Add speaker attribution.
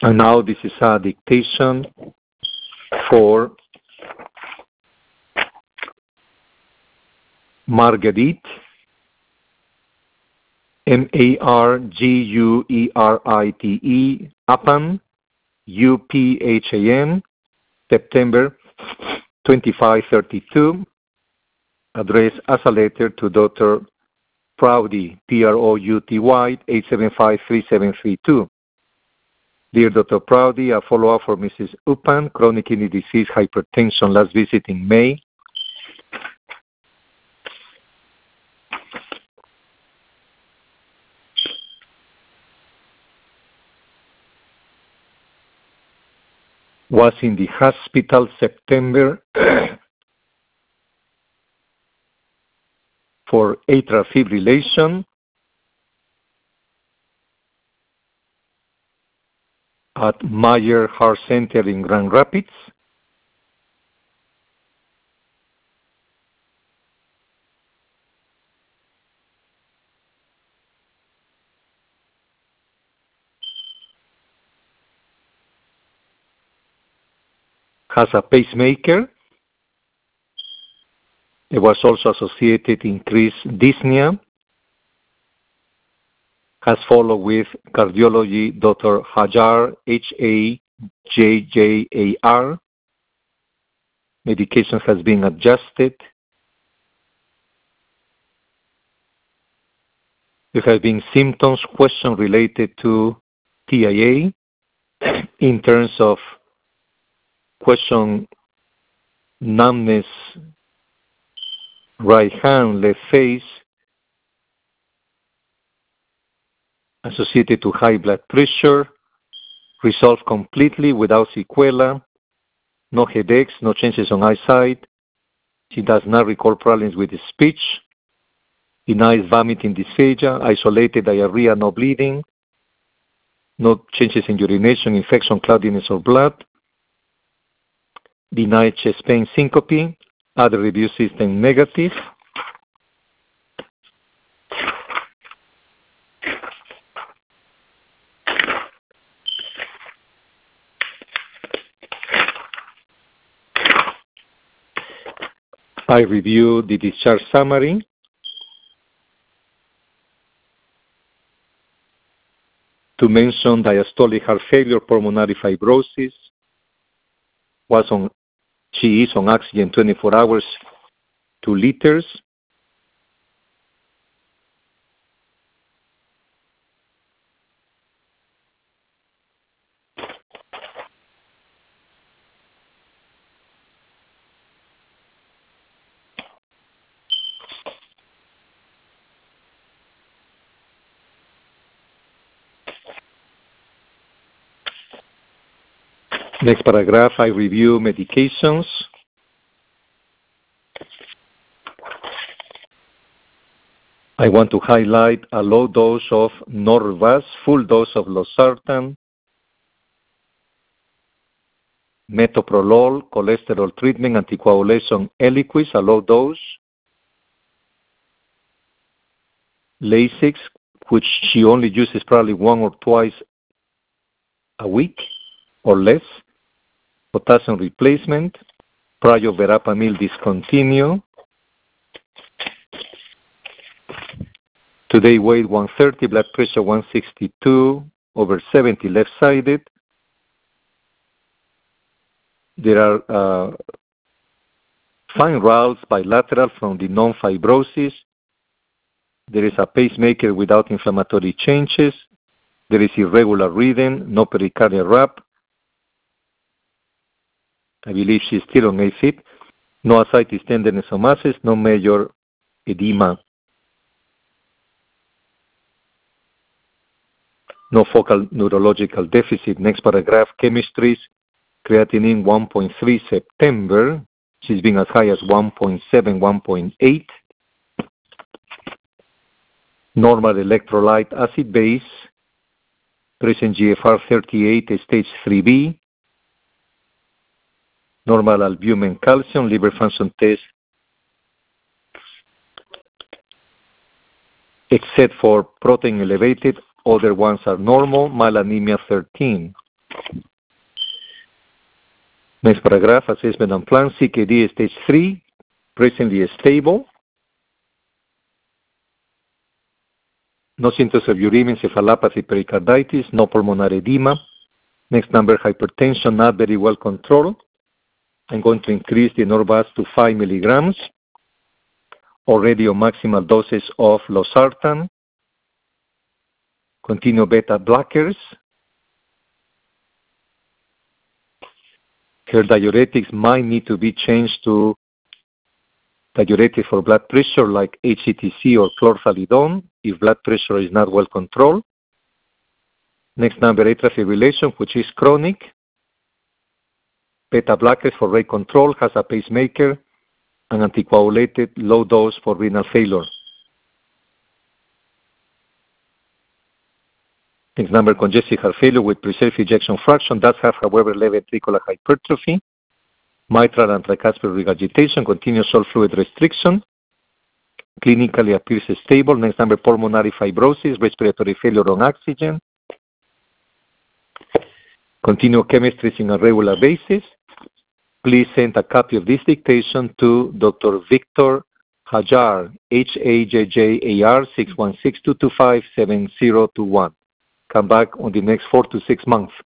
Speaker 1: And now this is a dictation for Marguerite, Marguerite, Uphan, Uphan, September 2532, addressed as a letter to Dr. Prouty, Prouty, 8753732. Dear Dr. Prouty, a follow-up for Mrs. Uphan, chronic kidney disease, hypertension, last visit in May. Was in the hospital September for atrial fibrillation at Mayer Heart Center in Grand Rapids. Has a pacemaker. It was also associated increased dyspnea. Has followed with cardiology, Dr. Hajjar, Hajjar. Medication has been adjusted. There have been symptoms, question related to TIA in terms of question numbness, right hand, left face, associated to high blood pressure, resolved completely without sequela, no headaches, no changes on eyesight. She does not recall problems with speech, denies vomiting, dysphagia, isolated diarrhea, no bleeding, no changes in urination, infection, cloudiness or blood, denied chest pain, syncope, other review system negative. I review the discharge summary. To mention diastolic heart failure, pulmonary fibrosis, she is on oxygen 24 hours, 2 liters. Next paragraph, I review medications. I want to highlight a low dose of Norvasc, full dose of losartan, metoprolol, cholesterol treatment, anticoagulation, Eliquis, a low dose, Lasix, which she only uses probably 1 or twice a week or less, potassium replacement, prior verapamil discontinue. Today weight 130, blood pressure 162/70 left-sided. There are fine rals bilateral from the non-fibrosis. There is a pacemaker without inflammatory changes. There is irregular rhythm, no pericardial rap. I believe she's still on AFib. No ascites, tenderness, or masses. No major edema. No focal neurological deficit. Next paragraph, chemistries. Creatinine 1.3 September. She's been as high as 1.7, 1.8. Normal electrolyte acid base. Present GFR 38, stage 3B. Normal albumin calcium, liver function test, except for protein elevated, other ones are normal, mild anemia 13. Next paragraph, assessment and plan. CKD stage 3, presently stable. No symptoms of uremia, encephalopathy, pericarditis, no pulmonary edema. Next number, hypertension, not very well controlled. I'm going to increase the Norvasc to 5 milligrams, already on maximal doses of losartan. Continue beta blockers. Her diuretics might need to be changed to diuretic for blood pressure like HCTC or chlorthalidone if blood pressure is not well controlled. Next number, atrial fibrillation, which is chronic. Beta blockers for rate control, has a pacemaker, and anticoagulated low dose for renal failure. Next number, congestive heart failure with preserved ejection fraction does have, however, left ventricular hypertrophy, mitral and tricuspid regurgitation, continuous salt fluid restriction, clinically appears stable. Next number, pulmonary fibrosis, respiratory failure on oxygen, continue chemistries on a regular basis. Please send a copy of this dictation to Dr. Victor Hajjar, HAJJAR 616-225-7021. Come back on the next 4 to 6 months.